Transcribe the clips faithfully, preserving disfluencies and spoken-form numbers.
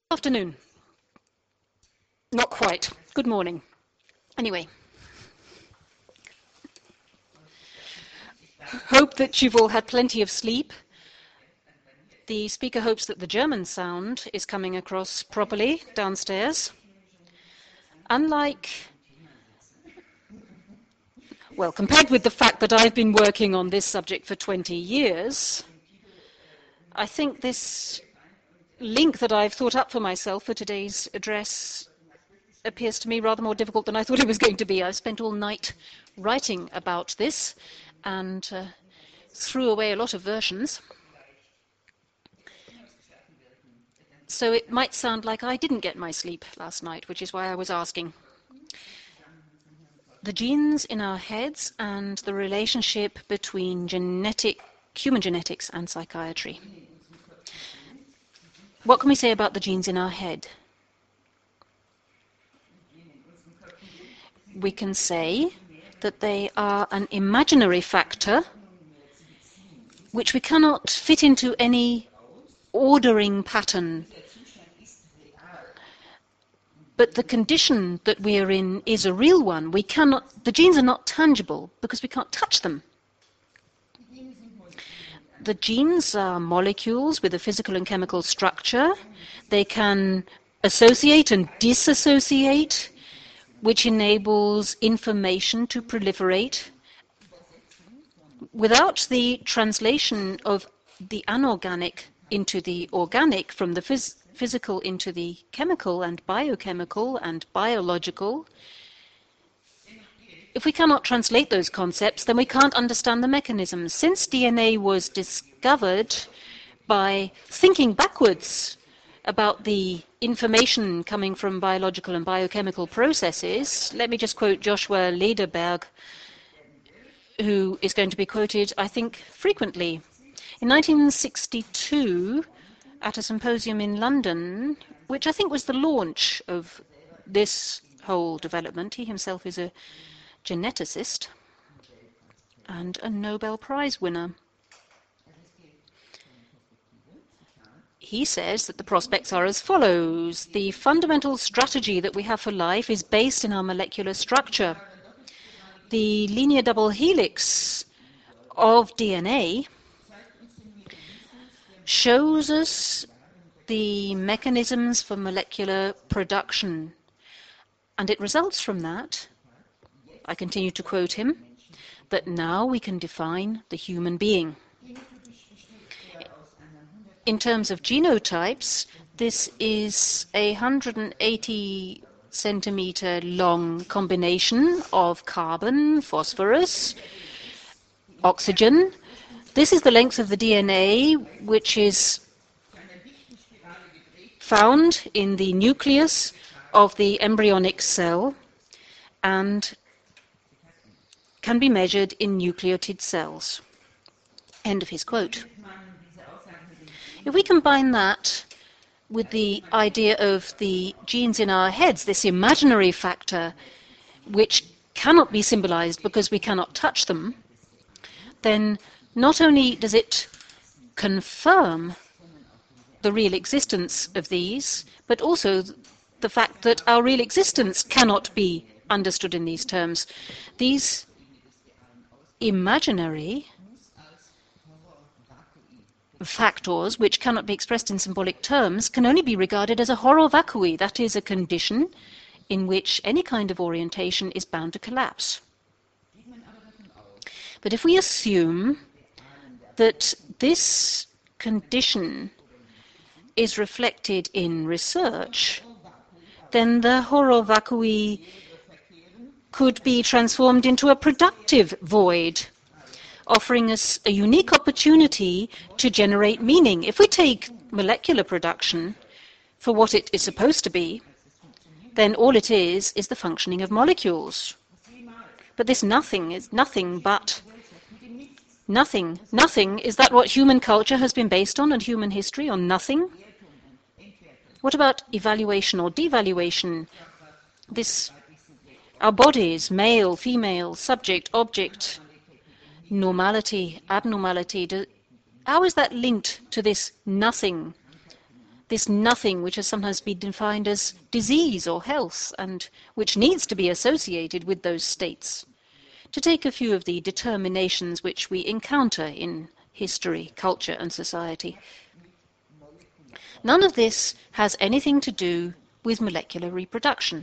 Afternoon. Not quite. Good morning. Anyway, hope that you've all had plenty of sleep. The speaker hopes that the German sound is coming across properly downstairs. Unlike, well, compared with the fact that I've been working on this subject for twenty years, I think this link that I've thought up for myself for today's address appears to me rather more difficult than I thought it was going to be. I've spent all night writing about this and uh, threw away a lot of versions. So it might sound like I didn't get my sleep last night, which is why I was asking. The genes in our heads and the relationship between genetic, human genetics and psychiatry. What can we say about the genes in our head? We can say that they are an imaginary factor which we cannot fit into any ordering pattern. But the condition that we are in is a real one. We cannot, the genes are not tangible because we can't touch them. The genes are molecules with a physical and chemical structure. They can associate and disassociate, which enables information to proliferate. Without the translation of the anorganic into the organic, from the phys physical into the chemical and biochemical and biological, if we cannot translate those concepts, then we can't understand the mechanisms. Since D N A was discovered by thinking backwards about the information coming from biological and biochemical processes, let me just quote Joshua Lederberg, who is going to be quoted, I think, frequently. In nineteen sixty-two, at a symposium in London, which I think was the launch of this whole development, he himself is a geneticist and a Nobel Prize winner. He says that the prospects are as follows. The fundamental strategy that we have for life is based in our molecular structure. The linear double helix of D N A shows us the mechanisms for molecular production. And it results from that, I continue to quote him, that now we can define the human being. In terms of genotypes, this is a one hundred eighty centimeter long combination of carbon, phosphorus, oxygen. This is the length of the D N A, which is found in the nucleus of the embryonic cell and can be measured in nucleotid cells. End of his quote. If we combine that with the idea of the genes in our heads, this imaginary factor which cannot be symbolized because we cannot touch them, then not only does it confirm the real existence of these, but also the fact that our real existence cannot be understood in these terms. These imaginary factors, which cannot be expressed in symbolic terms, can only be regarded as a horror vacui, that is, a condition in which any kind of orientation is bound to collapse. But if we assume that this condition is reflected in research, then the horror vacui could be transformed into a productive void, offering us a unique opportunity to generate meaning. If we take molecular production for what it is supposed to be, then all it is is the functioning of molecules. But this nothing is nothing but nothing. Nothing, is that what human culture has been based on and human history, on nothing? What about evaluation or devaluation? This, our bodies, male, female, subject, object, normality, abnormality, do, how is that linked to this nothing this nothing which has sometimes been defined as disease or health, and which needs to be associated with those states. To take a few of the determinations which we encounter in history, culture, and society. None of this has anything to do with molecular reproduction.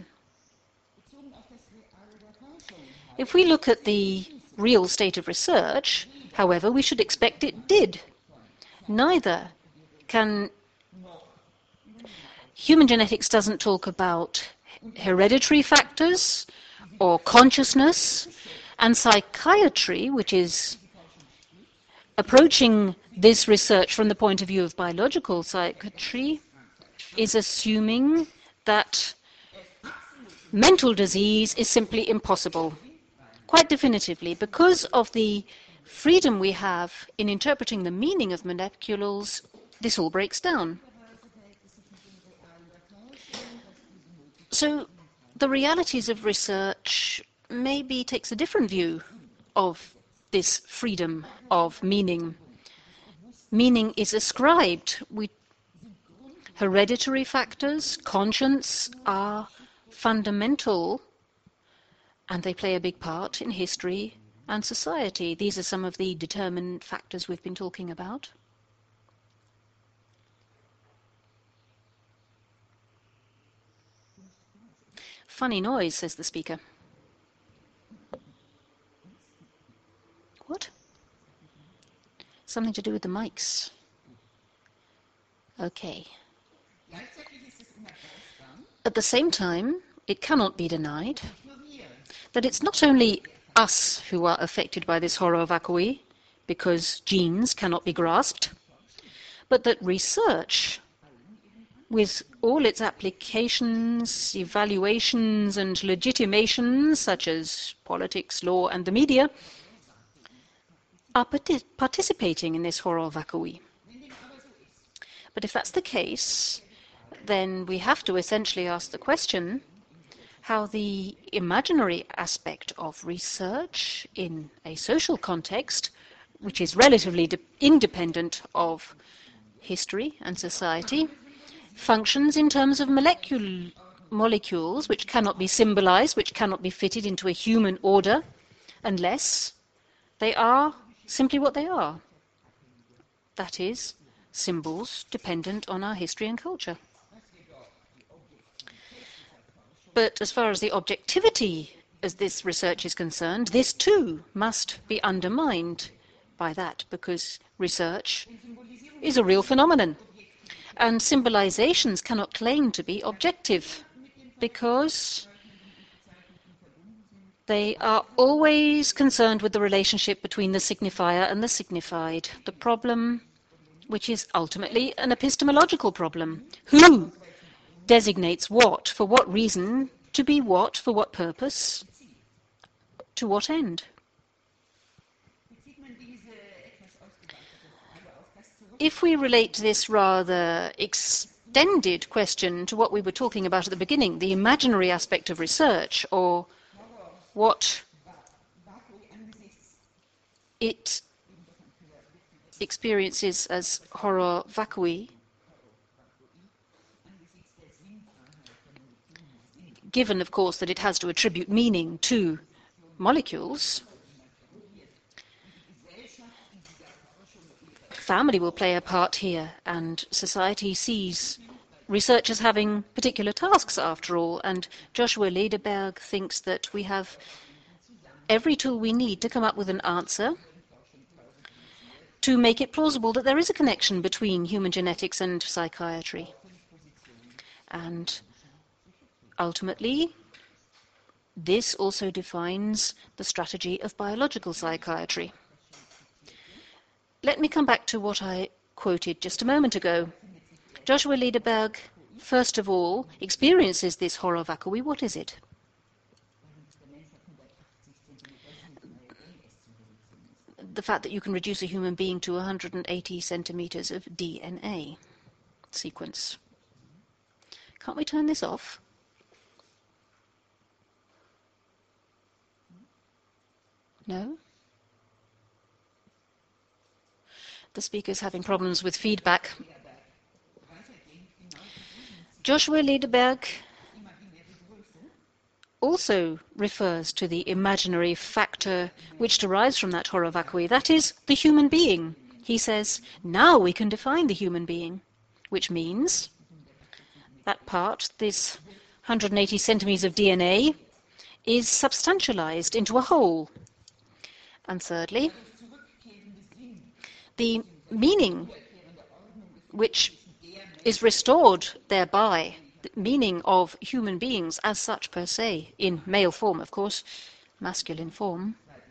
If we look at the real state of research, however, we should expect it did. Neither can human genetics doesn't talk about hereditary factors or consciousness, and psychiatry, which is approaching this research from the point of view of biological psychiatry, is assuming that mental disease is simply impossible, quite definitively, because of the freedom we have in interpreting the meaning of molecules. This all breaks down. So the realities of research maybe takes a different view of this freedom of meaning. Meaning is ascribed. We, hereditary factors, conscience, are fundamental, and they play a big part in history and society. These are some of the determined factors we've been talking about. Funny noise, says the speaker. What? Something to do with the mics. Okay. At the same time, it cannot be denied that it's not only us who are affected by this horror vacui, because genes cannot be grasped, but that research, with all its applications, evaluations, and legitimations, such as politics, law, and the media, are partic participating in this horror vacui. But if that's the case, then we have to essentially ask the question how the imaginary aspect of research in a social context, which is relatively independent of history and society, functions in terms of molecule molecules which cannot be symbolized, which cannot be fitted into a human order, unless they are simply what they are. That is, symbols dependent on our history and culture. But as far as the objectivity as this research is concerned, this too must be undermined by that, because research is a real phenomenon. And symbolizations cannot claim to be objective, because they are always concerned with the relationship between the signifier and the signified. The problem, which is ultimately an epistemological problem. Who designates what, for what reason, to be what, for what purpose, to what end? If we relate this rather extended question to what we were talking about at the beginning, the imaginary aspect of research, or what it experiences as horror vacui, given, of course, that it has to attribute meaning to molecules, family will play a part here, and society sees research as having particular tasks, after all, and Joshua Lederberg thinks that we have every tool we need to come up with an answer to make it plausible that there is a connection between human genetics and psychiatry. And ultimately, this also defines the strategy of biological psychiatry. Let me come back to what I quoted just a moment ago. Joshua Lederberg, first of all, experiences this horror vacui. What is it? The fact that you can reduce a human being to one hundred eighty centimeters of D N A sequence. Can't we turn this off? No? The speaker's having problems with feedback. Joshua Lederberg also refers to the imaginary factor which derives from that horror vacui, that is, the human being. He says, now we can define the human being, which means that part, this one hundred eighty centimeters of D N A, is substantialized into a whole. And thirdly, the meaning which is restored thereby, the meaning of human beings as such per se, in male form, of course, masculine form,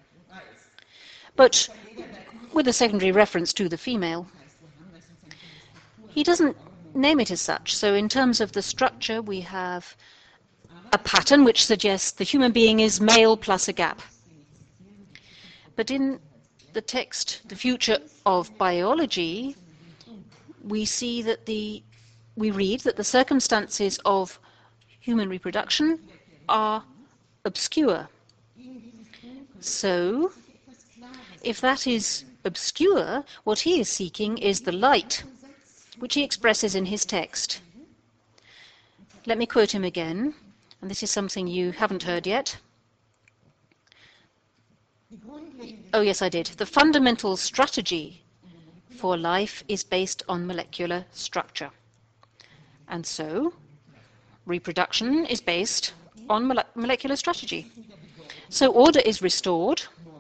but with a secondary reference to the female. He doesn't name it as such, so in terms of the structure we have a pattern which suggests the human being is male plus a gap. But in the text, The Future of Biology, we see that the, we read that the circumstances of human reproduction are obscure. So, if that is obscure, what he is seeking is the light, which he expresses in his text. Let me quote him again, and this is something you haven't heard yet. Oh yes, I did. The fundamental strategy for life is based on molecular structure. And so, reproduction is based on mole- molecular strategy. So order is restored,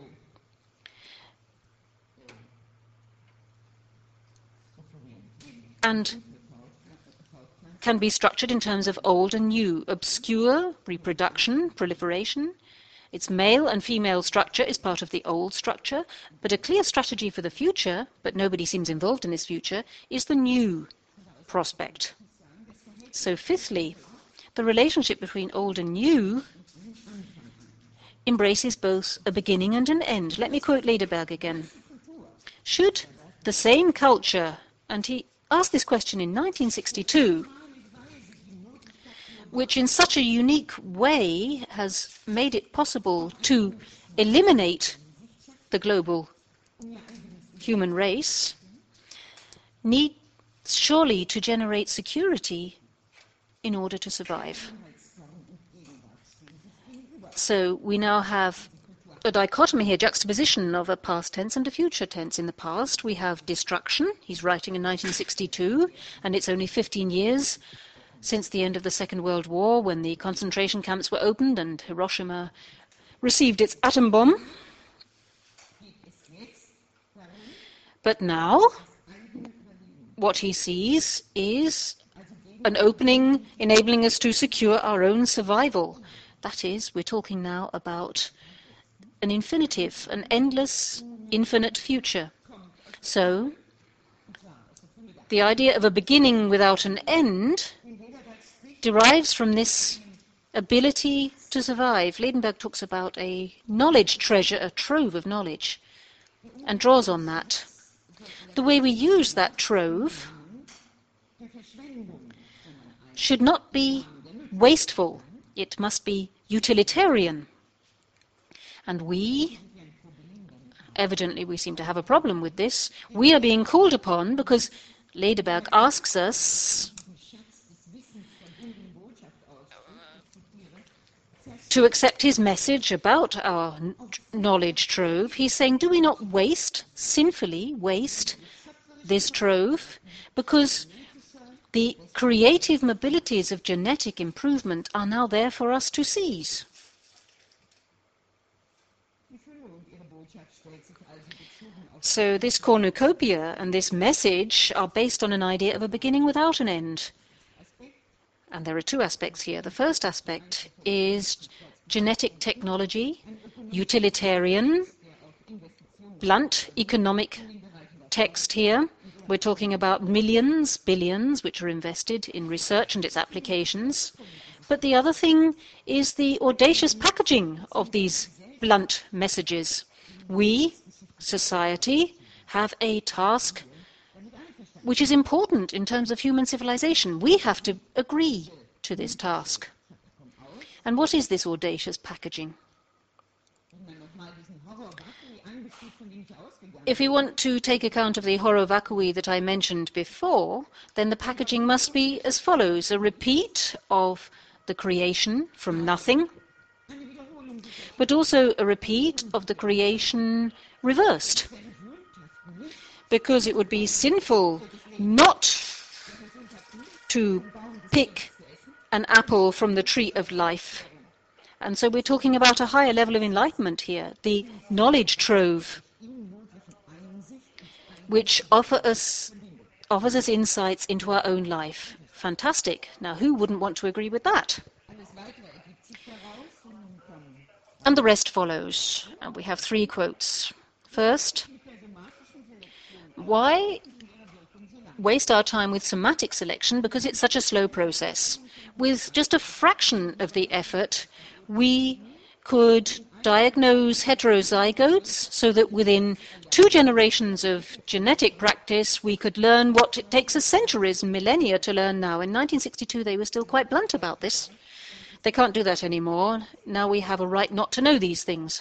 and can be structured in terms of old and new. Obscure, reproduction, proliferation. Its male and female structure is part of the old structure, but a clear strategy for the future, but nobody seems involved in this future, is the new prospect. So fifthly, the relationship between old and new embraces both a beginning and an end. Let me quote Lederberg again. Should the same culture, and he asked this question in nineteen sixty-two, which in such a unique way has made it possible to eliminate the global human race, need surely to generate security in order to survive. So we now have a dichotomy here, juxtaposition of a past tense and a future tense. In the past, we have destruction. He's writing in nineteen sixty-two, and it's only fifteen years since the end of the Second World War, when the concentration camps were opened and Hiroshima received its atom bomb. But now, what he sees is an opening enabling us to secure our own survival. That is, we're talking now about an infinitive, an endless, infinite future. So, the idea of a beginning without an end derives from this ability to survive. Lederberg talks about a knowledge treasure, a trove of knowledge, and draws on that. The way we use that trove should not be wasteful. It must be utilitarian. And we, evidently we seem to have a problem with this, we are being called upon because Lederberg asks us to accept his message about our knowledge trove. He's saying, do we not waste, sinfully waste, this trove? Because the creative mobilities of genetic improvement are now there for us to seize. So this cornucopia and this message are based on an idea of a beginning without an end. And there are two aspects here. The first aspect is genetic technology, utilitarian, blunt economic text here. We're talking about millions, billions, which are invested in research and its applications. But the other thing is the audacious packaging of these blunt messages. We, society, have a task which is important in terms of human civilization. We have to agree to this task. And what is this audacious packaging? if we want to take account of the horo vacui that I mentioned before, then the packaging must be as follows: a repeat of the creation from nothing, but also a repeat of the creation reversed, because it would be sinful not to pick an apple from the tree of life. And so we're talking about a higher level of enlightenment here, the knowledge trove, which offer us, offers us insights into our own life. Fantastic. Now, who wouldn't want to agree with that? And the rest follows. And we have three quotes. First, why waste our time with somatic selection? Because it's such a slow process. With just a fraction of the effort, we could diagnose heterozygotes so that within two generations of genetic practice we could learn what it takes us centuries and millennia to learn now. In nineteen sixty-two they were still quite blunt about this. They can't do that anymore. Now we have a right not to know these things.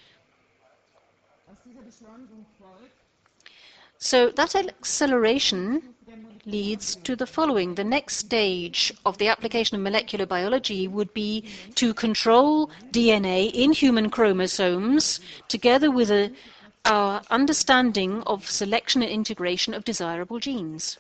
So that acceleration leads to the following. The next stage of the application of molecular biology would be to control D N A in human chromosomes together with a, our understanding of selection and integration of desirable genes.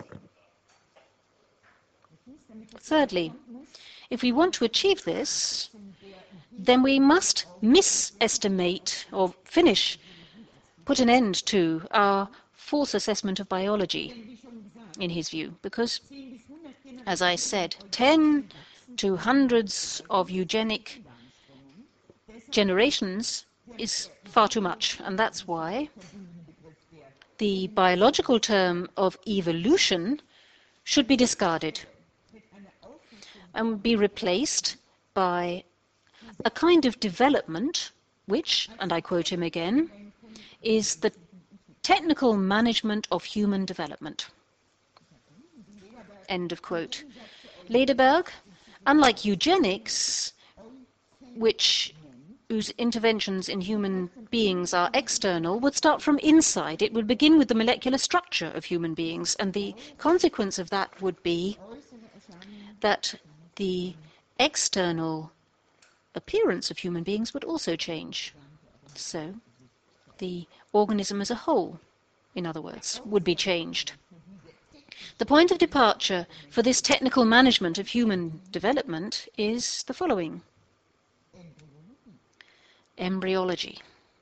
Thirdly, if we want to achieve this, then we must misestimate or finish, put an end to our false assessment of biology, in his view, because, as I said, ten to hundreds of eugenic generations is far too much, and that's why the biological term of evolution should be discarded and be replaced by a kind of development which, and I quote him again, is the technical management of human development. End of quote. Lederberg, unlike eugenics, which whose interventions in human beings are external, would start from inside. It would begin with the molecular structure of human beings, and the consequence of that would be that the external appearance of human beings would also change. So the organism as a whole, in other words, would be changed. The point of departure for this technical management of human development is the following: embryology.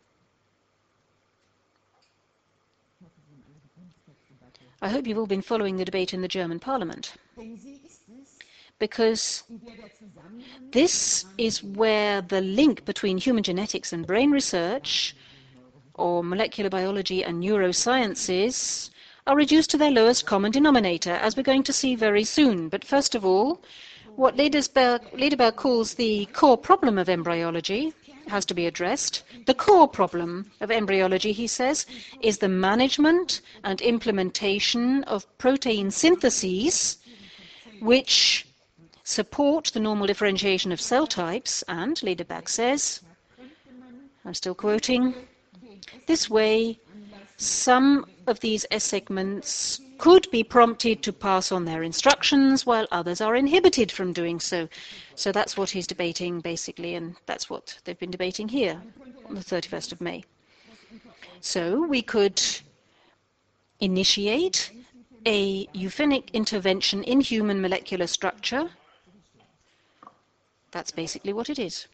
I hope you've all been following the debate in the German Parliament, because this is where the link between human genetics and brain research, or molecular biology and neurosciences, are reduced to their lowest common denominator, as we're going to see very soon. But first of all, what Lederberg, Lederberg calls the core problem of embryology has to be addressed. The core problem of embryology, he says, is the management and implementation of protein syntheses which support the normal differentiation of cell types, and Lederberg says, I'm still quoting, this way some of these S segments could be prompted to pass on their instructions while others are inhibited from doing so. So that's what he's debating basically, and that's what they've been debating here on the thirty-first of May. So we could initiate a euphenic intervention in human molecular structure. That's basically what it is.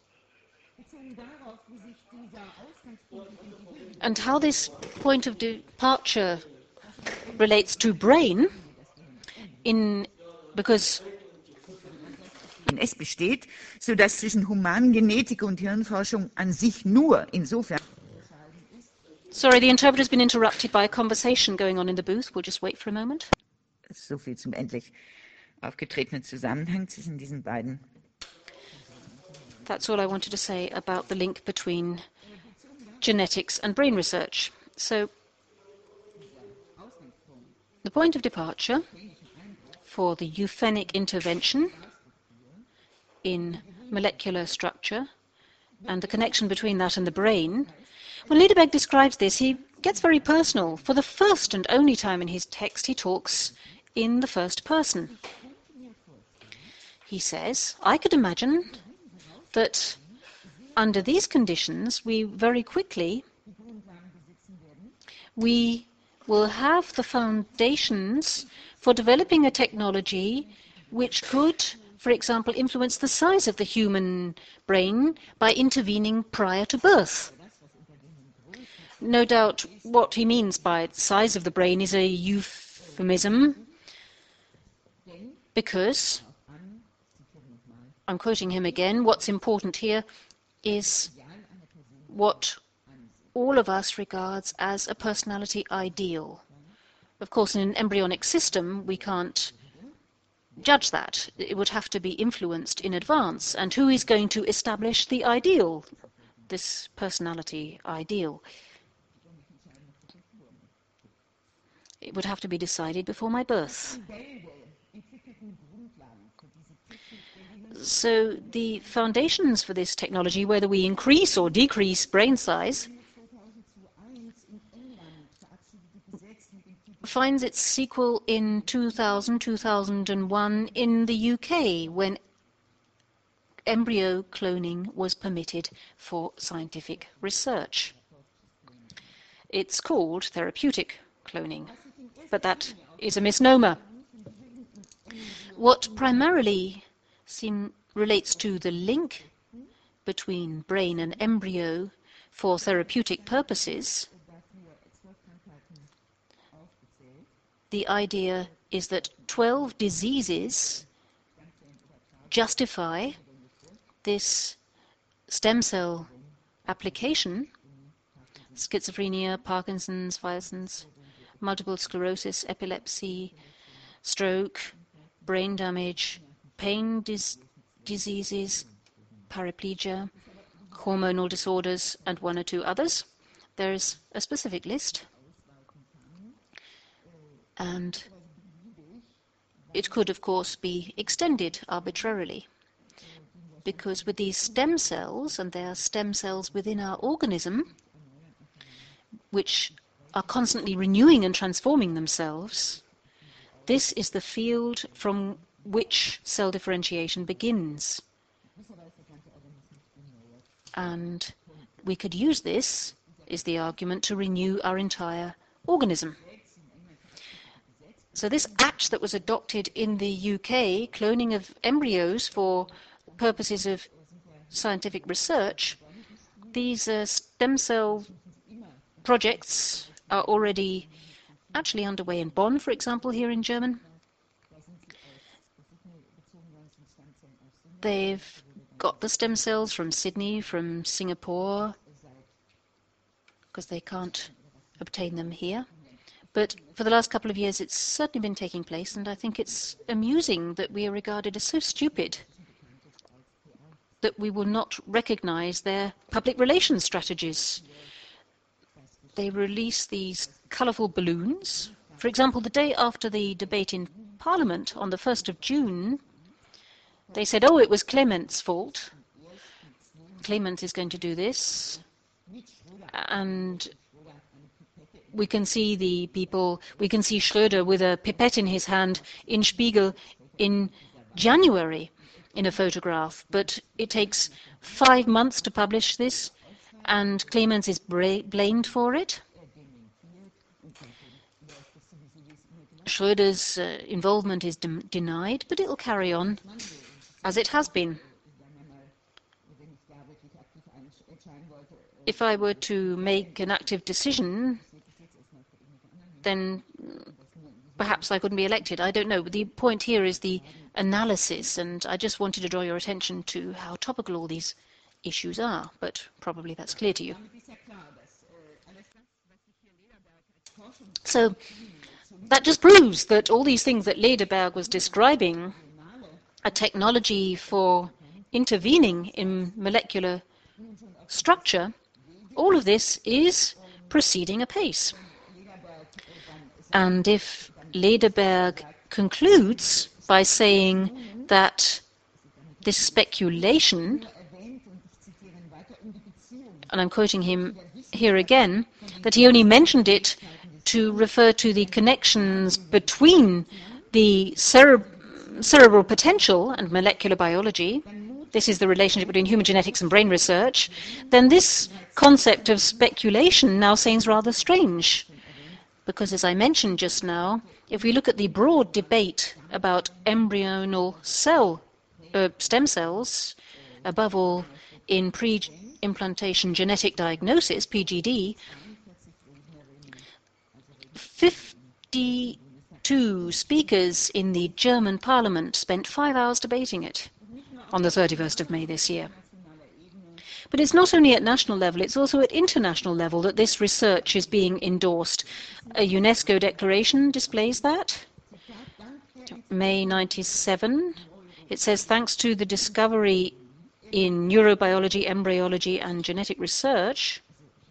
And how this point of departure relates to brain, in, because es besteht, sodass zwischen Humangenetik und Hirnforschung an sich nur insofern. Sorry, the interpreter's been interrupted by a conversation going on in the booth. We'll just wait for a moment. So viel zum endlich aufgetretenen Zusammenhang zwischen diesen beiden. That's all I wanted to say about the link between genetics and brain research. So the point of departure for the euphenic intervention in molecular structure and the connection between that and the brain, when Lederberg describes this, he gets very personal. For the first and only time in his text, he talks in the first person. He says, I could imagine that under these conditions, we very quickly, we will have the foundations for developing a technology which could, for example, influence the size of the human brain by intervening prior to birth. No doubt what he means by the size of the brain is a euphemism, because, I'm quoting him again, what's important here is what all of us regards as a personality ideal. Of course, in an embryonic system, we can't judge that. It would have to be influenced in advance. And who is going to establish the ideal, this personality ideal? It would have to be decided before my birth. So the foundations for this technology, whether we increase or decrease brain size, finds its sequel in two thousand, two thousand one in the U K, when embryo cloning was permitted for scientific research. It's called therapeutic cloning, but that is a misnomer. What primarily seem, relates to the link between brain and embryo for therapeutic purposes, the idea is that twelve diseases justify this stem cell application: schizophrenia, Parkinson's, Wilson's, multiple sclerosis, epilepsy, stroke, brain damage, pain dis diseases, paraplegia, hormonal disorders, and one or two others. There is a specific list, and it could, of course, be extended arbitrarily, because with these stem cells, and they are stem cells within our organism, which are constantly renewing and transforming themselves, this is the field from which cell differentiation begins. And we could use this, is the argument, to renew our entire organism. So this act that was adopted in the U K, cloning of embryos for purposes of scientific research, these uh, stem cell projects are already actually underway in Bonn, for example, here in Germany. They've got the stem cells from Sydney, from Singapore, because they can't obtain them here. But for the last couple of years, it's certainly been taking place, and I think it's amusing that we are regarded as so stupid that we will not recognize their public relations strategies. They release these colorful balloons. For example, the day after the debate in Parliament on the first of June, they said, oh, it was Clement's fault. Clement is going to do this. And we can see the people, we can see Schröder with a pipette in his hand in Spiegel in January in a photograph. But it takes five months to publish this, and Clemens is blamed for it. Schröder's uh, involvement is de denied, but it will carry on as it has been. If I were to make an active decision, then perhaps I couldn't be elected. I don't know. But the point here is the analysis, and I just wanted to draw your attention to how topical all these issues are, but probably that's clear to you. So that just proves that all these things that Lederberg was describing, a technology for intervening in molecular structure, all of this is proceeding apace. And if Lederberg concludes by saying that this speculation, and I'm quoting him here again that he only mentioned it to refer to the connections between the cere cerebral potential and molecular biology. This is the relationship between human genetics and brain research. Then this concept of speculation now seems rather strange. Because, as I mentioned just now, if we look at the broad debate about embryonal cell uh, stem cells, above all in pre-implantation genetic diagnosis, P G D, fifty-two speakers in the German parliament spent five hours debating it on the thirty-first of May this year. But it's not only at national level, it's also at international level that this research is being endorsed. A UNESCO declaration displays that. May ninety-seven, it says, thanks to the discovery in neurobiology, embryology, and genetic research.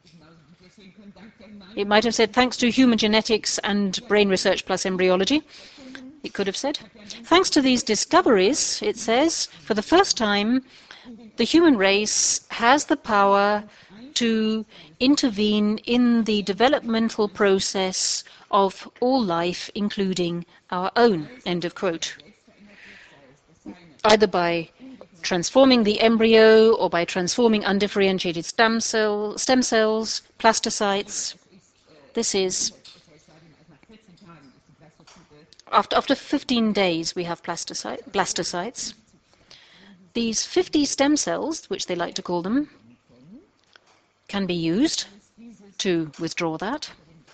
It might have said, thanks to human genetics and brain research plus embryology. It could have said. Thanks to these discoveries, it says, for the first time, the human race has the power to intervene in the developmental process of all life, including our own, end of quote. Either by transforming the embryo or by transforming undifferentiated stem, cell, stem cells, plastocytes. This is, after, after fifteen days we have plastocyte, blastocytes. These fifty stem cells, which they like to call them, can be used to withdraw that.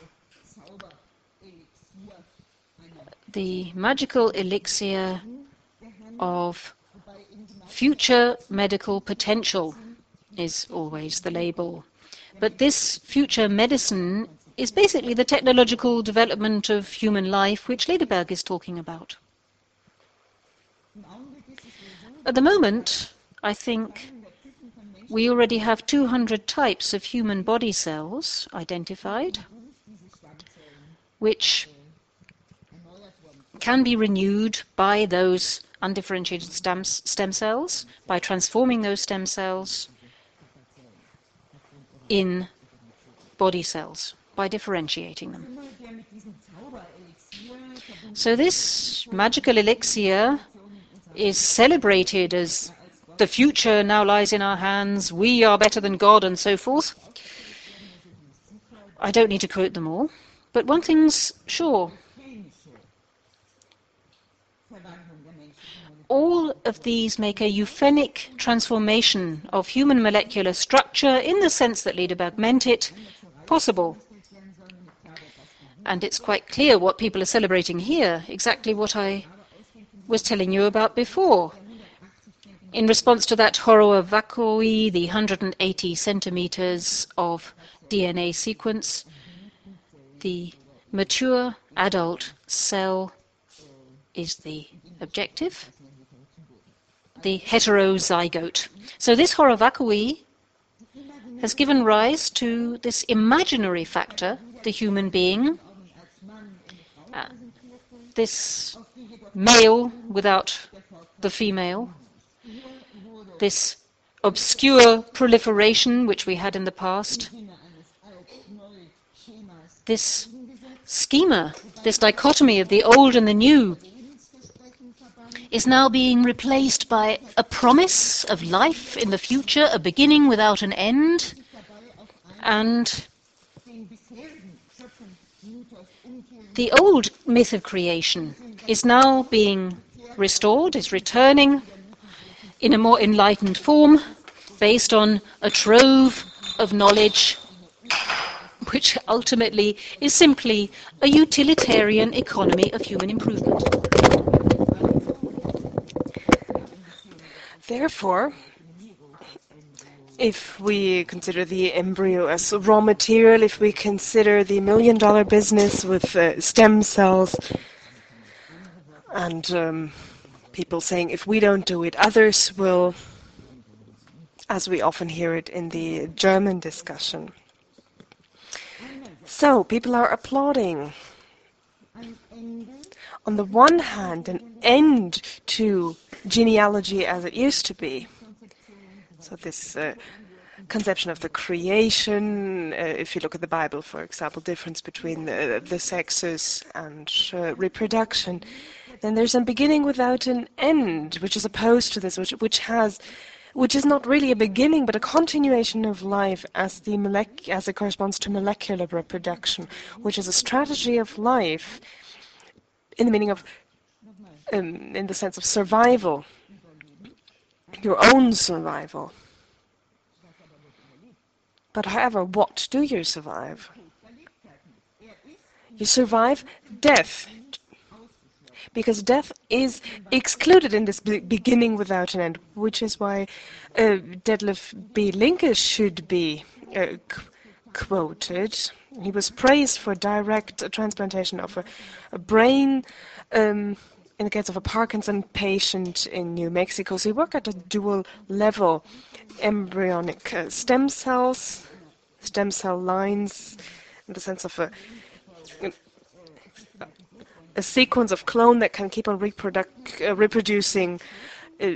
The magical elixir of future medical potential is always the label. But this future medicine is basically the technological development of human life, which Lederberg is talking about. At the moment, I think we already have two hundred types of human body cells identified, which can be renewed by those undifferentiated stem, stem cells, by transforming those stem cells in body cells, by differentiating them. So this magical elixir is celebrated as the future now lies in our hands, we are better than God, and so forth. I don't need to quote them all, but one thing's sure. All of these make a euphemic transformation of human molecular structure, in the sense that Lederberg meant it, possible. And it's quite clear what people are celebrating here, exactly what I was telling you about before. In response to that horror vacui, the one hundred eighty centimeters of D N A sequence, the mature adult cell is the objective, the heterozygote. So this horror vacui has given rise to this imaginary factor, the human being, uh, this male without the female, this obscure proliferation which we had in the past, this schema, this dichotomy of the old and the new, is now being replaced by a promise of life in the future, a beginning without an end, and the old myth of creation is now being restored, is returning in a more enlightened form, based on a trove of knowledge, which ultimately is simply a utilitarian economy of human improvement. Therefore, if we consider the embryo as raw material, if we consider the million-dollar business with uh, stem cells, and um, people saying, if we don't do it, others will, as we often hear it in the German discussion. So, people are applauding. On the one hand, an end to genealogy as it used to be. So this uh, conception of the creation, uh, if you look at the Bible, for example, difference between the, the sexes and uh, reproduction, then there's a beginning without an end, which is opposed to this, which, which has, which is not really a beginning, but a continuation of life as the molec- as it corresponds to molecular reproduction, which is a strategy of life in the meaning of, um, in the sense of survival, your own survival. But however, what do you survive? You survive death, because death is excluded in this be beginning without an end, which is why uh, Detlef B. Linke should be uh, quoted. He was praised for direct uh, transplantation of a, a brain um, in the case of a Parkinson patient in New Mexico. So he worked at a dual level, embryonic uh, stem cells, stem cell lines, in the sense of a, a sequence of clone that can keep on reproduc uh, reproducing uh,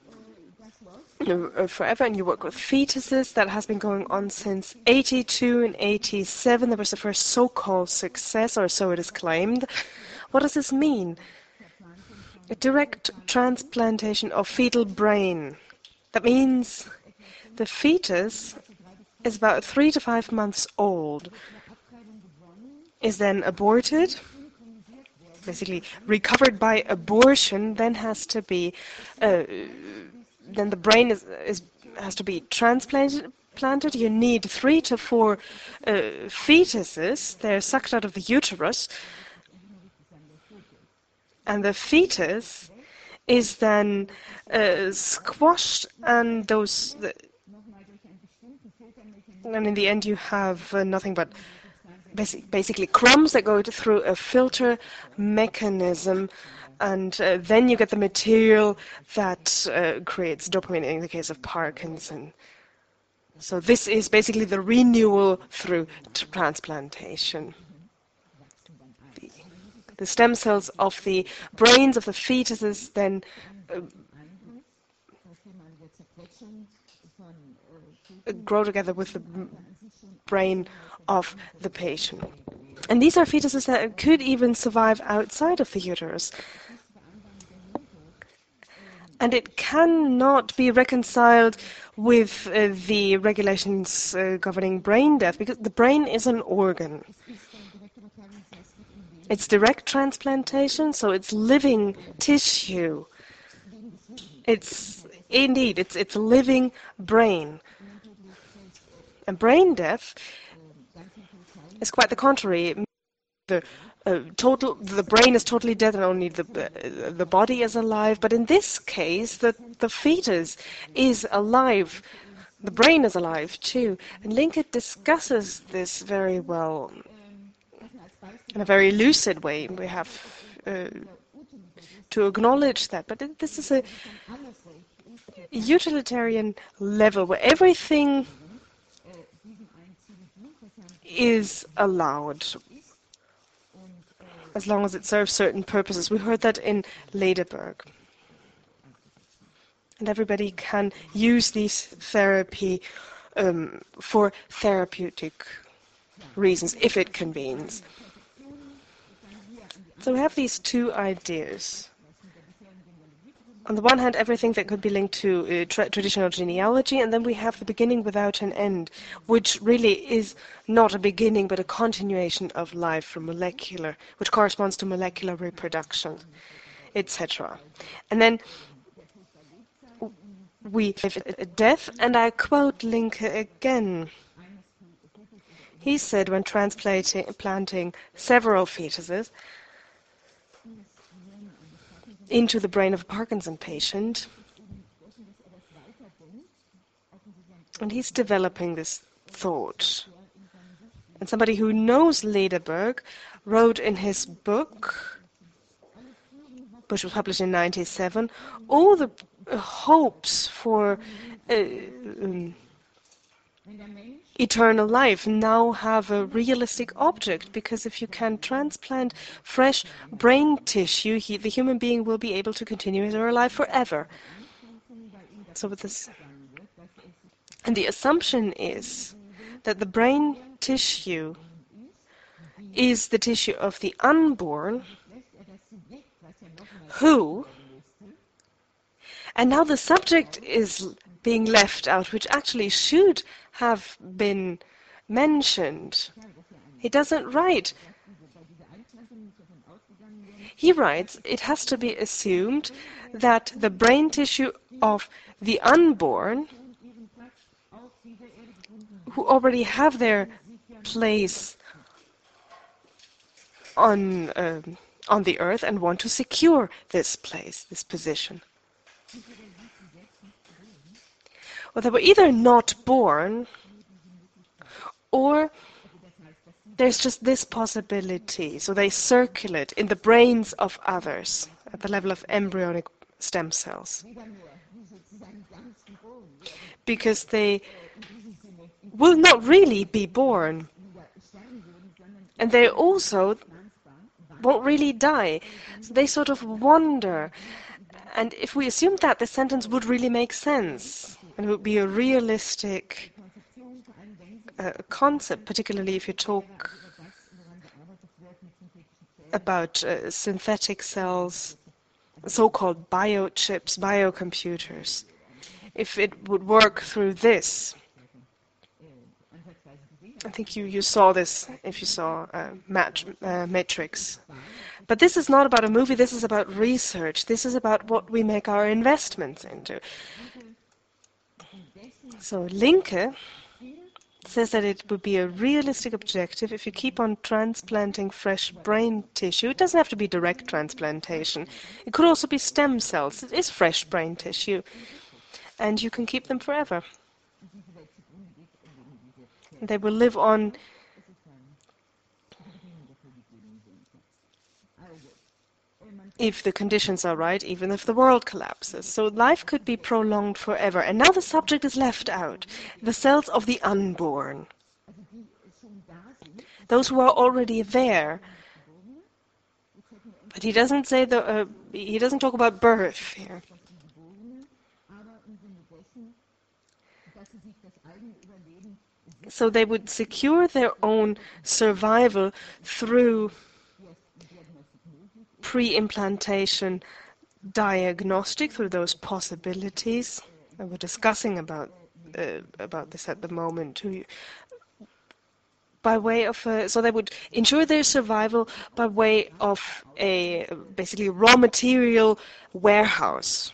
uh, forever. And you work with fetuses. That has been going on since eighty-two and eighty-seven. There was the first so-called success, or so it is claimed. What does this mean? A direct transplantation of fetal brain. That means the fetus is about three to five months old, is then aborted, basically recovered by abortion, then has to be, uh, then the brain is, is has to be transplanted. Planted. You need three to four uh, fetuses. They're sucked out of the uterus, and the fetus is then uh, squashed, and those, the, and in the end you have uh, nothing but basic, basically crumbs that go through a filter mechanism, and uh, then you get the material that uh, creates dopamine in the case of Parkinson. So this is basically the renewal through transplantation. The, the stem cells of the brains of the fetuses then uh, grow together with the brain of the patient. And these are fetuses that could even survive outside of the uterus. And it cannot be reconciled with uh, the regulations uh, governing brain death, because the brain is an organ. It's direct transplantation, so it's living tissue. It's indeed, it's it's a living brain. And brain death is quite the contrary. The uh, total, the brain is totally dead, and only the uh, the body is alive. But in this case, the the fetus is alive. The brain is alive too. And Linke discusses this very well, in a very lucid way. We have uh, to acknowledge that. But it, this is a utilitarian level where everything is allowed, as long as it serves certain purposes. We heard that in Lederberg. And everybody can use this therapy um, for therapeutic reasons, if it convenes. So we have these two ideas. On the one hand, everything that could be linked to uh, tra traditional genealogy, and then we have the beginning without an end, which really is not a beginning, but a continuation of life from molecular, which corresponds to molecular reproduction, et cetera. And then we have death, and I quote Linke again. He said, when transplanting several fetuses into the brain of a Parkinson patient, and he's developing this thought. And somebody who knows Lederberg wrote in his book, which was published in ninety-seven, all the uh, hopes for uh, um, eternal life now have a realistic object, because if you can transplant fresh brain tissue, he, the human being will be able to continue his life forever. So with this, And the assumption is that the brain tissue is the tissue of the unborn who, and now the subject is being left out, which actually should have been mentioned. He doesn't write. He writes, it has to be assumed that the brain tissue of the unborn, who already have their place on, um, on the earth and want to secure this place, this position. Well, they were either not born, or there's just this possibility. So they circulate in the brains of others at the level of embryonic stem cells, because they will not really be born. And they also won't really die. So they sort of wander. And if we assume that, the sentence would really make sense. And it would be a realistic uh, concept, particularly if you talk about uh, synthetic cells, so-called biochips, biocomputers. If it would work through this, I think you, you saw this if you saw uh, Mat uh, Matrix. But this is not about a movie, this is about research. This is about what we make our investments into. So Linke says that it would be a realistic objective if you keep on transplanting fresh brain tissue. It doesn't have to be direct transplantation. It could also be stem cells. It is fresh brain tissue. And you can keep them forever. They will live on if the conditions are right, even if the world collapses. So life could be prolonged forever. And now the subject is left out. The cells of the unborn. Those who are already there. But he doesn't say the, uh, he doesn't talk about birth here. So they would secure their own survival through pre-implantation diagnostic, through those possibilities. And we're discussing about uh, about this at the moment too. By way of, uh, so they would ensure their survival by way of a basically raw material warehouse.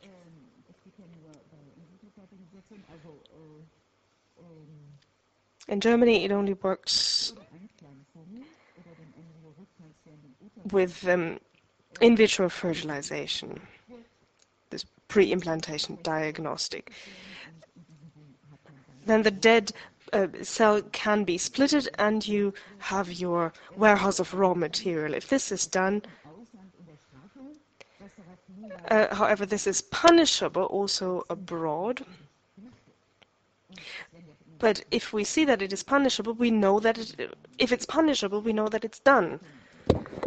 In Germany, it only works with um, in vitro fertilization, this pre-implantation diagnostic. Then the dead uh, cell can be splitted and you have your warehouse of raw material. If this is done, uh, however, this is punishable also abroad. But if we see that it is punishable, we know that it, if it's punishable, we know that it's done.